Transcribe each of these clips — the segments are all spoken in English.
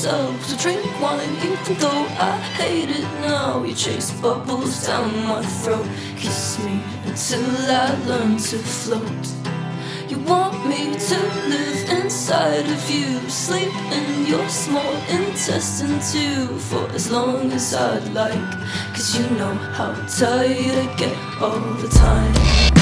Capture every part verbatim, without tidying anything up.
ourselves. We drink wine even though I hate it now. You chase bubbles down my throat, kiss me until I learn to float. You want me to live inside of you, sleep in your small intestine too, for as long as I'd like, cause you know how tired I get all the time.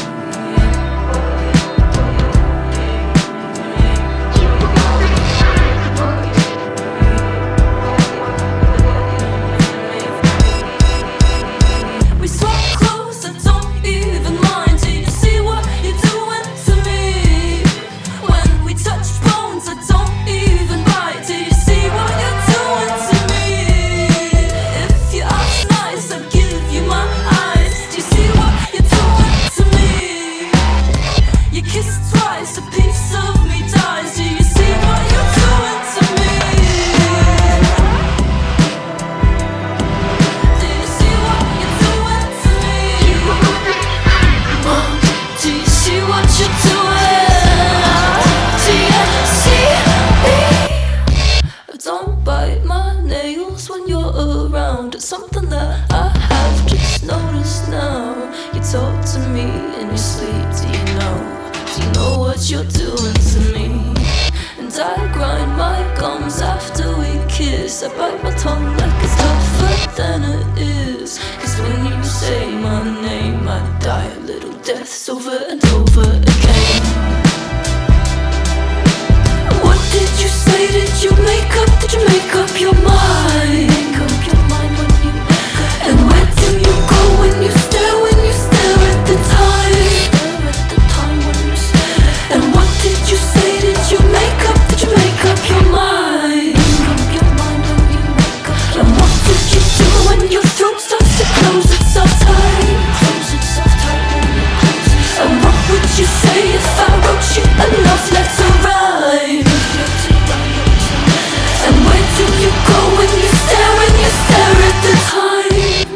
Something that I have just noticed now. You talk to me in your sleep. Do you know? Do you know what you're doing to me? And I grind my gums after we kiss. I bite my tongue like it's tougher than it is. Cause when you say my name, I die a little deaths over and over again. What did you say? Did you make up? Did you make up your mind? Make up your mind when you and where do you go when you stare, when you stare at the time? Stare at the time when you stare. And what did you say? Did you make up? Did you make up your mind? Make up your mind when you make up your mind. And what did you do when your throat starts to close itself tight? Close itself tight when you close itself. And what would you say if I wrote you a love letter rhyme? And where do you go when you stare, when you stare at the time?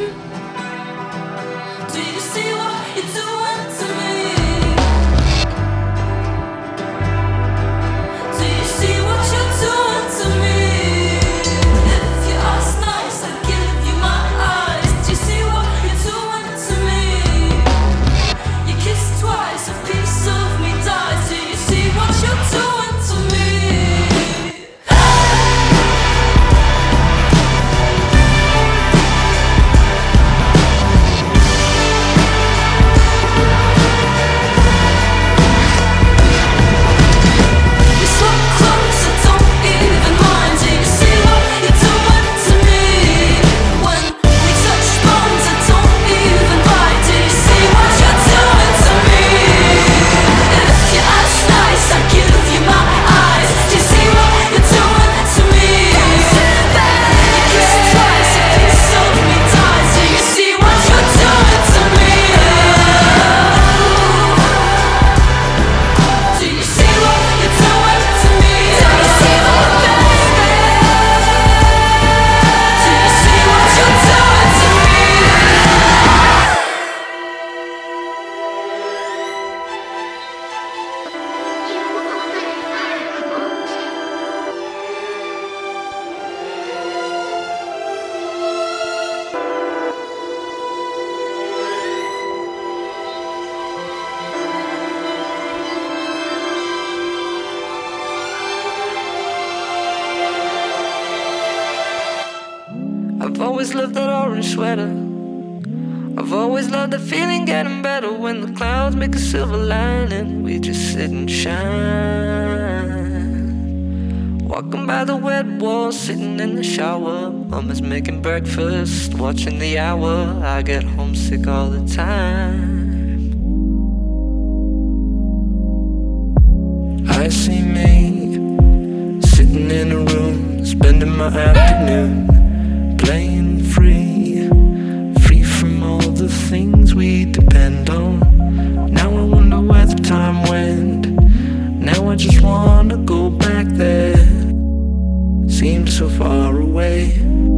I've always loved that orange sweater. I've always loved the feeling getting better when the clouds make a silver lining. We just sit and shine. Walking by the wet wall, sitting in the shower. Mama's making breakfast, watching the hour. I get homesick all the time. I see me sitting in a room, spending my afternoon playing free, free from all the things we depend on. Now I wonder where the time went. Now I just wanna go back there. Seems so far away.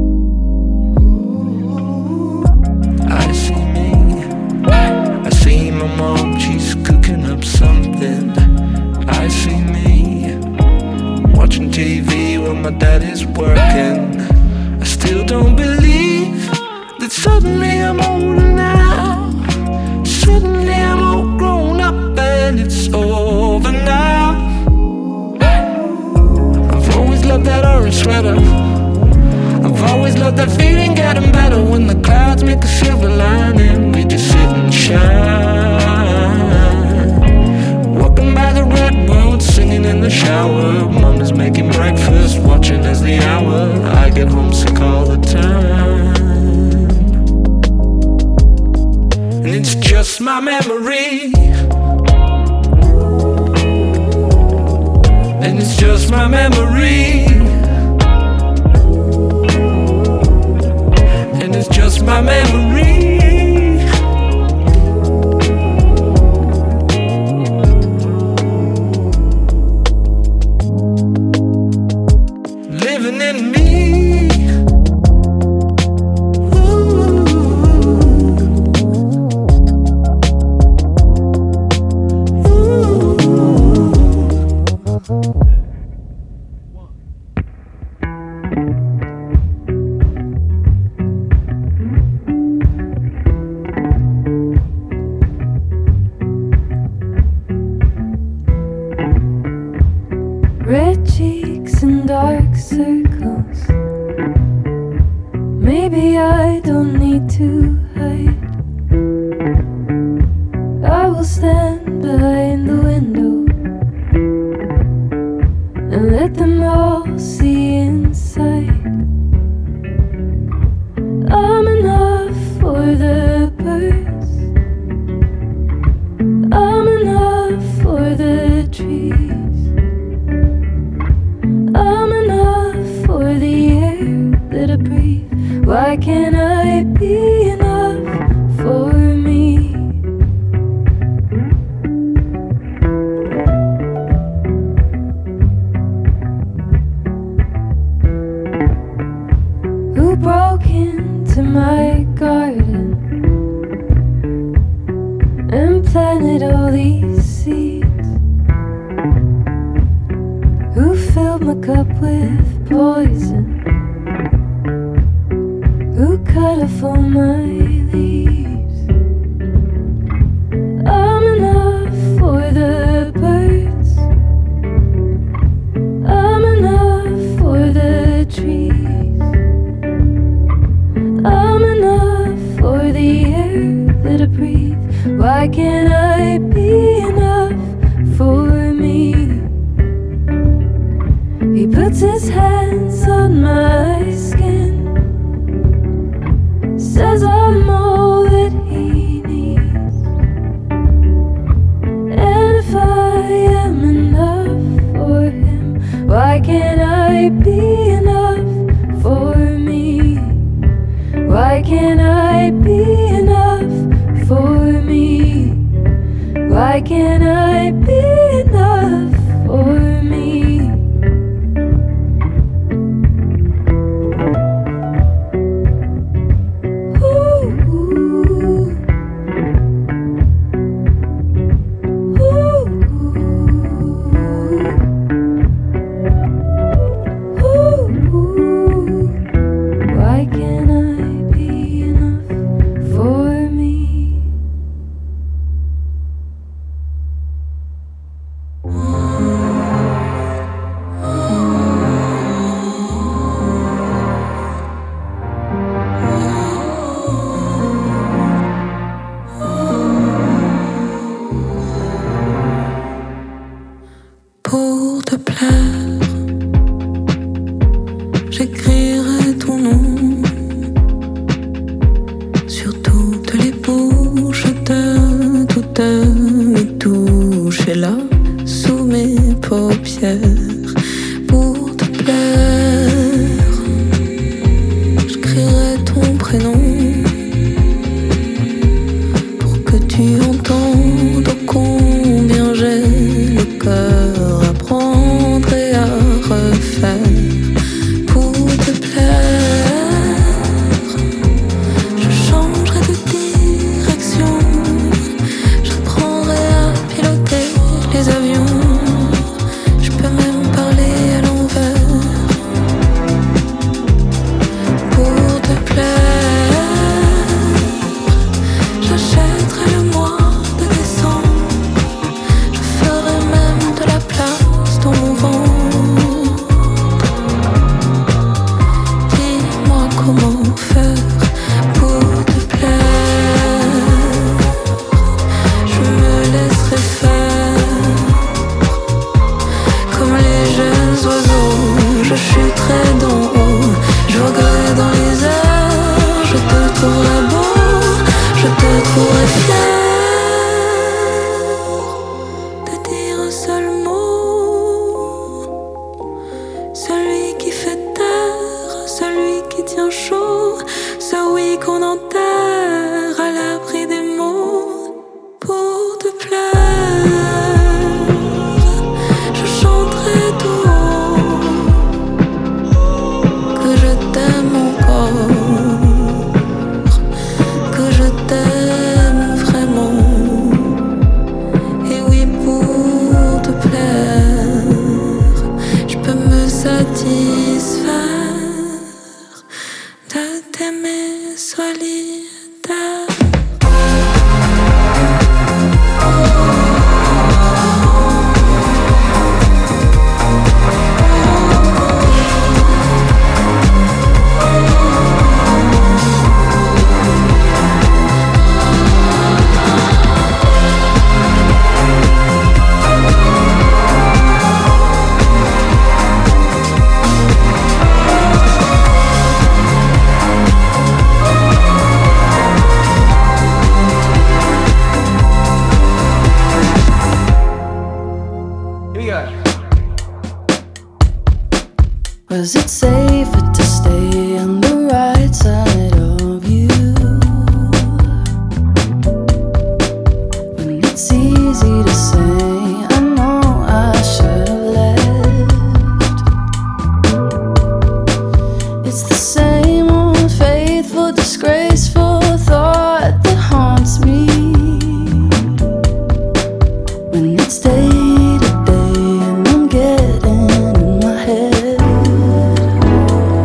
I see me, I see my mom, she's cooking up something. I see me watching T V with my my daddy's working. I still don't believe that suddenly I'm older now. Suddenly I'm all grown up and it's over now. I've always loved that orange sweater. I've always loved that feeling getting better when the clouds make a silver lining. We just sit and shine, walking by the redwoods, singing in the shower. Mom is making breakfast, watching as the hour. I get homesick all the time, and it's just my memory. And it's just my memory. And it's just my memory. Living in me. Red cheeks and dark circles. Maybe I don't need to hide. I will stand behind the window and let them all see inside. I'm enough for the birds. I'm enough for the trees. I'm enough for the air that I breathe. Why can't I be enough for me? Who broke into my garden and planted all these seeds? Who filled my cup with poison? Who cut off all my leaves? I'm enough for the birds. I'm enough for the trees. I'm enough for the air that I breathe. Why can't I be enough for me? He puts his hands on my skin, says I'm all that he needs. And if I am enough for him, why can't I be enough for me? Why can't I be enough for me? Why can't I be enough for me? Les avions, je peux même parler à l'envers. te trouverai fier de dire un seul mot, celui qui fait taire, celui qui tient chaud, ce oui qu'on enterre à l'abri des mots pour te plaire. Je chanterai tout haut que je t'aime encore, que je t'aime vraiment. Et oui, pour te plaire, je peux me satisfaire de t'aimer solitaire. Was it safer to stay on the right side of you when it's easy to say, I know I should have left? It's the same old faithful, disgraceful thought that haunts me when it's day to day and I'm getting in my head.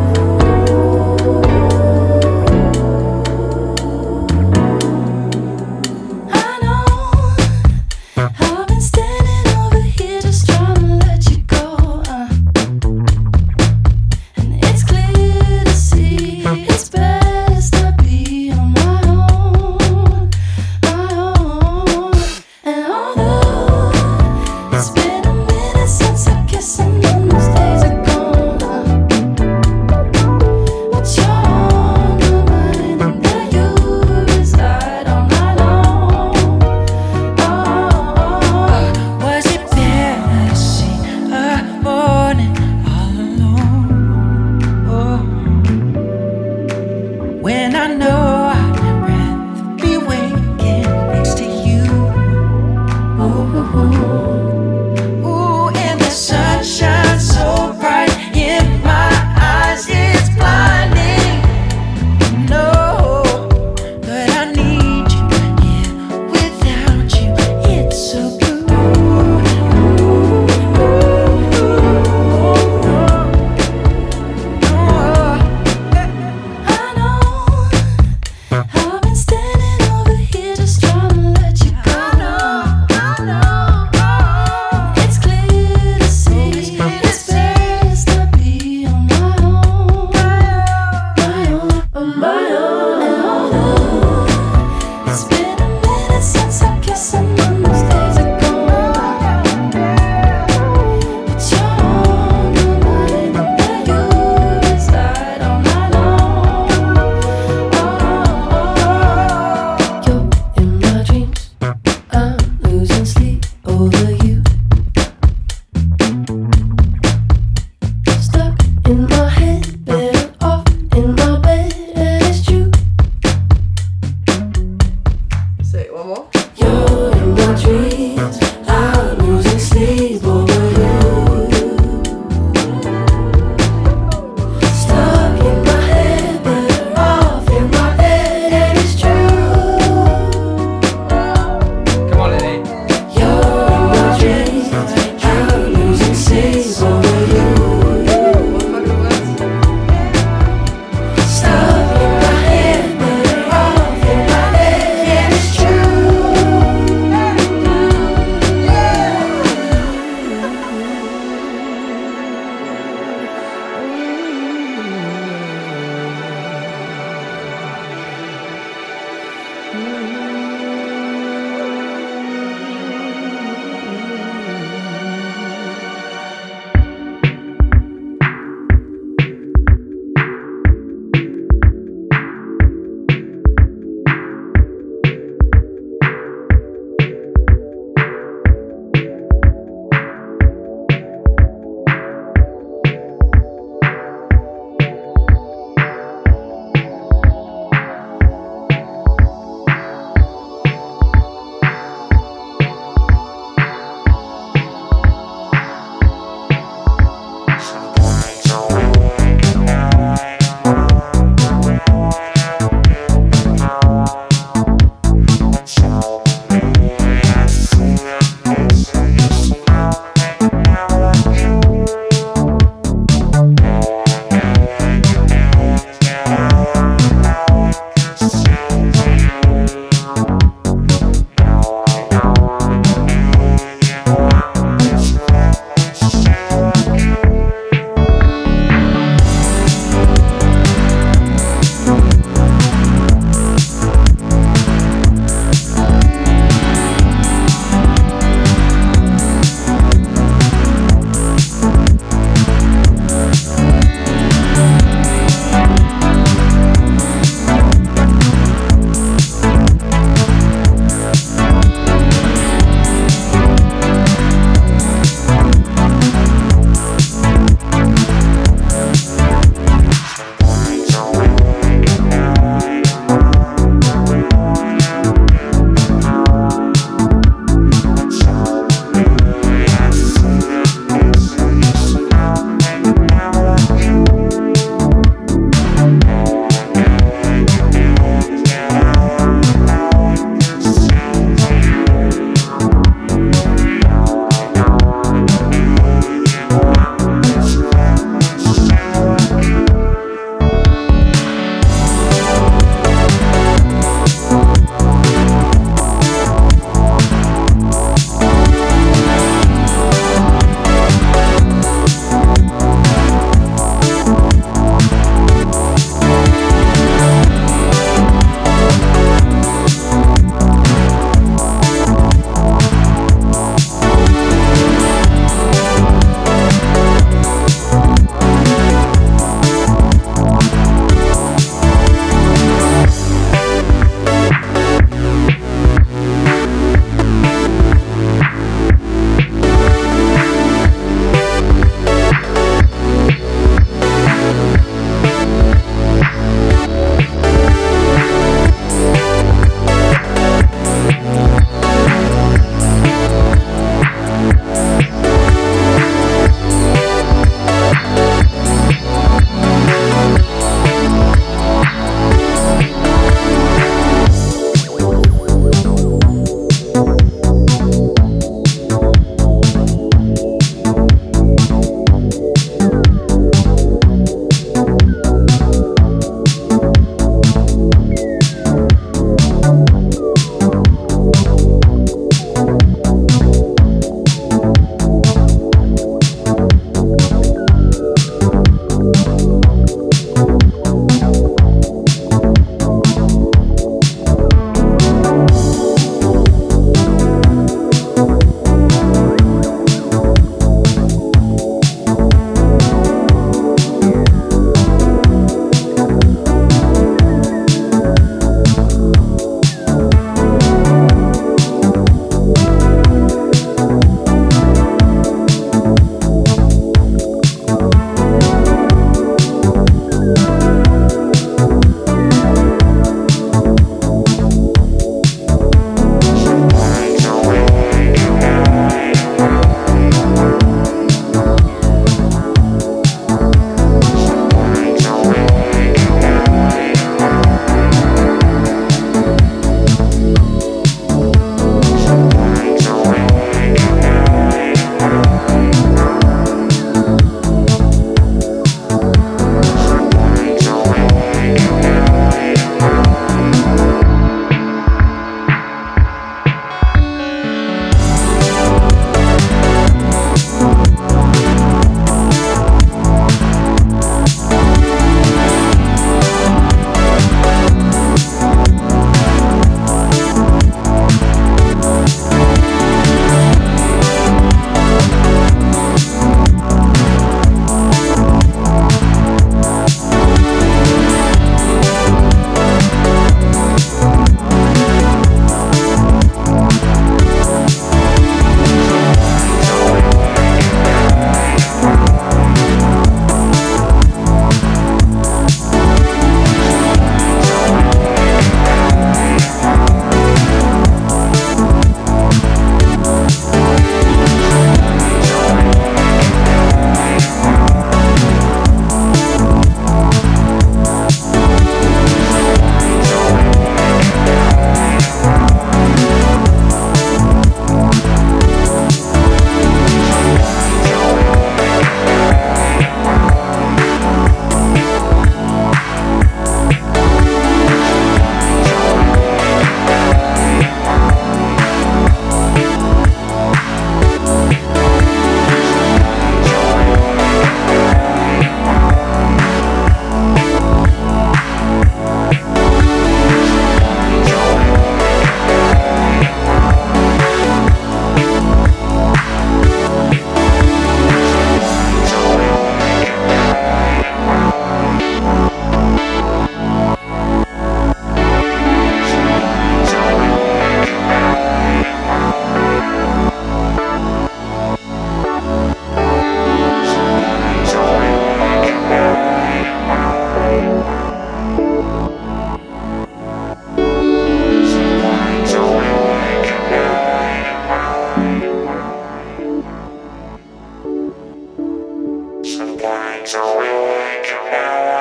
It's a way to know.